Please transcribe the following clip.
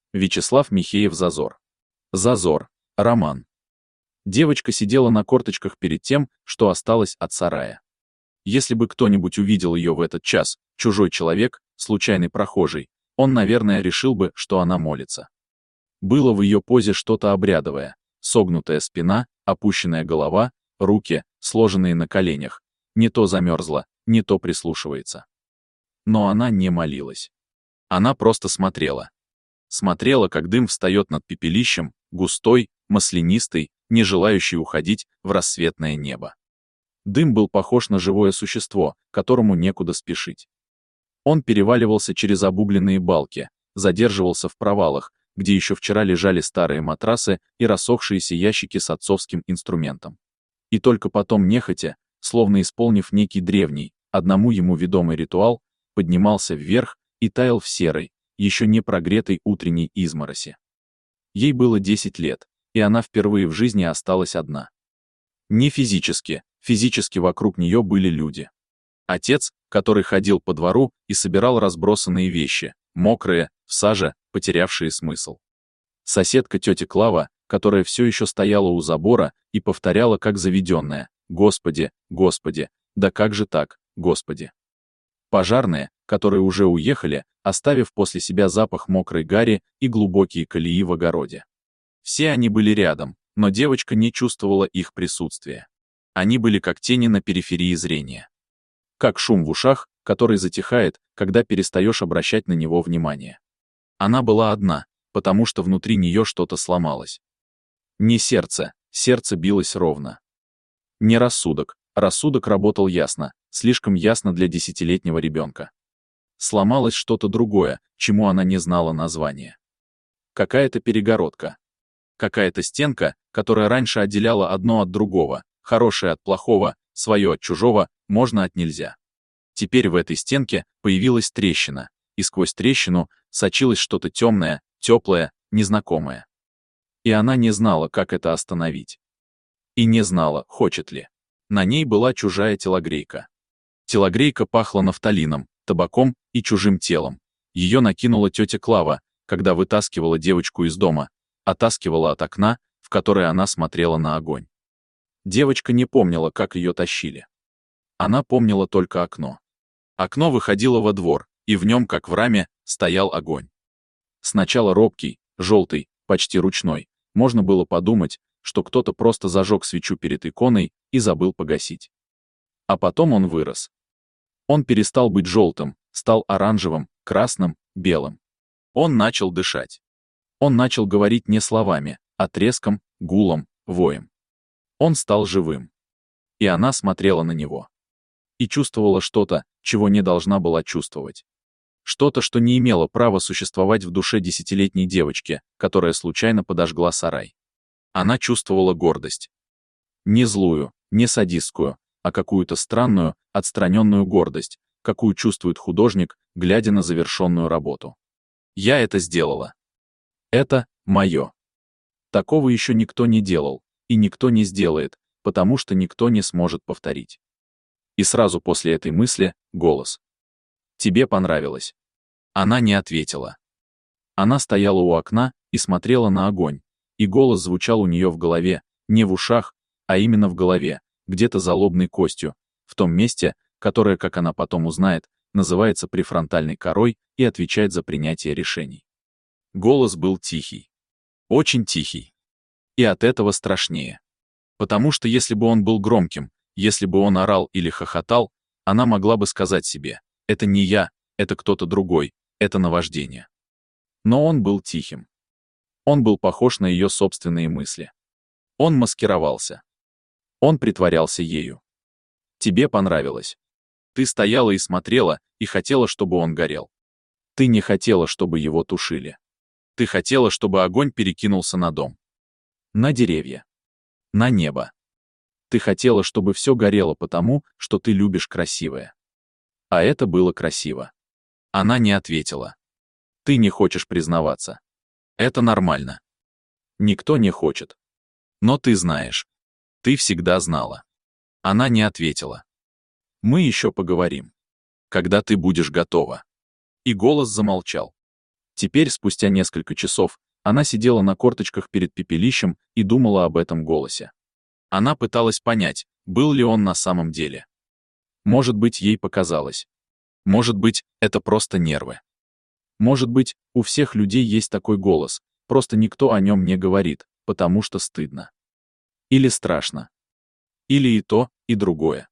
Вячеслав Михеев «Зазор». «Зазор». Роман. Девочка сидела на корточках перед тем, что осталось от сарая. Если бы кто-нибудь увидел ее в этот час, чужой человек, случайный прохожий, он, наверное, решил бы, что она молится. Было в ее позе что-то обрядовое: согнутая спина, опущенная голова, руки, сложенные на коленях. Не то замерзла, не то прислушивается. Но она не молилась. Она просто смотрела. Смотрела, как дым встает над пепелищем, густой, маслянистый, не желающий уходить в рассветное небо. Дым был похож на живое существо, которому некуда спешить. Он переваливался через обугленные балки, задерживался в провалах, где еще вчера лежали старые матрасы и рассохшиеся ящики с отцовским инструментом. И только потом нехотя, словно исполнив некий древний, одному ему ведомый ритуал, поднимался вверх и таял в серой, еще не прогретой утренней измороси. Ей было 10 лет, и она впервые в жизни осталась одна. Не физически, физически вокруг нее были люди. Отец, который ходил по двору и собирал разбросанные вещи, мокрые, в саже, потерявшие смысл. Соседка тетя Клава, которая все еще стояла у забора и повторяла как заведенная: «Господи, Господи, да как же так, Господи». Пожарные, которые уже уехали, оставив после себя запах мокрой гари и глубокие колеи в огороде. Все они были рядом, но девочка не чувствовала их присутствия. Они были как тени на периферии зрения. Как шум в ушах, который затихает, когда перестаешь обращать на него внимание. Она была одна, потому что внутри нее что-то сломалось. Не сердце, сердце билось ровно. Не рассудок, рассудок работал ясно, слишком ясно для 10-летнего ребенка. Сломалось что-то другое, чему она не знала названия. Какая-то перегородка. Какая-то стенка, которая раньше отделяла одно от другого, хорошее от плохого, свое от чужого, можно от нельзя. Теперь в этой стенке появилась трещина, и сквозь трещину сочилось что-то темное, теплое, незнакомое. И она не знала, как это остановить. И не знала, хочет ли. На ней была чужая телогрейка. Телогрейка пахла нафталином, табаком и чужим телом. Ее накинула тетя Клава, когда вытаскивала девочку из дома, оттаскивала от окна, в которое она смотрела на огонь. Девочка не помнила, как ее тащили. Она помнила только окно. Окно выходило во двор, и в нем, как в раме, стоял огонь. Сначала робкий, желтый, почти ручной. Можно было подумать, что кто-то просто зажег свечу перед иконой и забыл погасить. А потом он вырос. Он перестал быть желтым, стал оранжевым, красным, белым. Он начал дышать. Он начал говорить не словами, а треском, гулом, воем. Он стал живым. И она смотрела на него. И чувствовала что-то, чего не должна была чувствовать. Что-то, что не имело права существовать в душе 10-летней девочки, которая случайно подожгла сарай. Она чувствовала гордость. Не злую, не садистскую, а какую-то странную, отстраненную гордость, какую чувствует художник, глядя на завершенную работу. Я это сделала. Это мое. Такого еще никто не делал, и никто не сделает, потому что никто не сможет повторить. И сразу после этой мысли голос. «Тебе понравилось». Она не ответила. Она стояла у окна и смотрела на огонь, и голос звучал у нее в голове, не в ушах, а именно в голове, где-то за лобной костью, в том месте, которое, как она потом узнает, называется префронтальной корой и отвечает за принятие решений. Голос был тихий. Очень тихий. И от этого страшнее. Потому что если бы он был громким, если бы он орал или хохотал, она могла бы сказать себе: «Это не я, это кто-то другой, это наваждение». Но он был тихим. Он был похож на ее собственные мысли. Он маскировался. Он притворялся ею. Тебе понравилось. Ты стояла и смотрела, и хотела, чтобы он горел. Ты не хотела, чтобы его тушили. Ты хотела, чтобы огонь перекинулся на дом. На деревья. На небо. Ты хотела, чтобы все горело потому, что ты любишь красивое. А это было красиво. Она не ответила. Ты не хочешь признаваться. Это нормально. Никто не хочет. Но ты знаешь. Ты всегда знала. Она не ответила. Мы еще поговорим. Когда ты будешь готова. И голос замолчал. Теперь, спустя несколько часов, она сидела на корточках перед пепелищем и думала об этом голосе. Она пыталась понять, был ли он на самом деле. Может быть, ей показалось. Может быть, это просто нервы. Может быть, у всех людей есть такой голос, просто никто о нем не говорит, потому что стыдно. Или страшно. Или и то, и другое.